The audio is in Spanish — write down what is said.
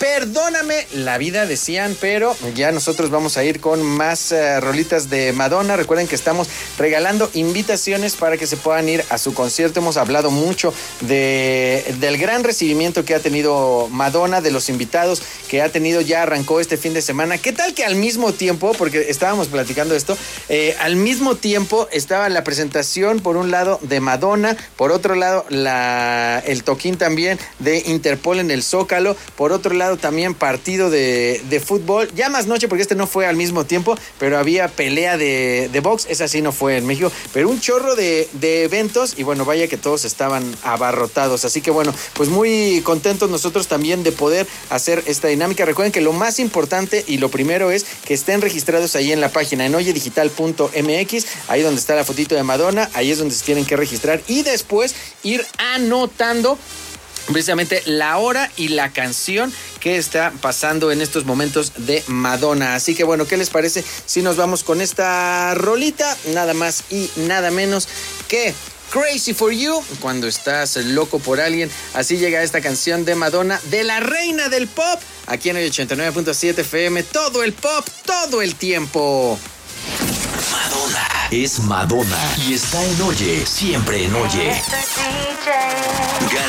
Perdóname la vida, decían, pero ya nosotros vamos a ir con más rolitas de Madonna. Recuerden que estamos regalando invitaciones para que se puedan ir a su concierto. Hemos hablado mucho del gran recibimiento que ha tenido Madonna, de los invitados que ha tenido, ya arrancó este fin de semana. ¿Qué tal que al mismo tiempo, porque estábamos platicando esto, al mismo tiempo estaba la presentación, por un lado, de Madonna, por otro lado, el toquín también de Interpol en el Zócalo, por otro lado también partido de fútbol, ya más noche porque este no fue al mismo tiempo, pero había pelea de box, esa sí no fue en México, pero un chorro de eventos y bueno, vaya que todos estaban abarrotados, así que bueno, pues muy contentos nosotros también de poder hacer esta dinámica. Recuerden que lo más importante y lo primero es que estén registrados ahí en la página en oyedigital.mx, ahí donde está la fotito de Madonna, ahí es donde se tienen que registrar y después ir anotando precisamente la hora y la canción que está pasando en estos momentos de Madonna. Así que bueno, ¿qué les parece si nos vamos con esta rolita? Nada más y nada menos que Crazy for You, cuando estás loco por alguien. Así llega esta canción de Madonna, de la reina del pop, aquí en el 89.7 FM. Todo el pop, todo el tiempo. Madonna es Madonna y está en Oye, siempre en Oye.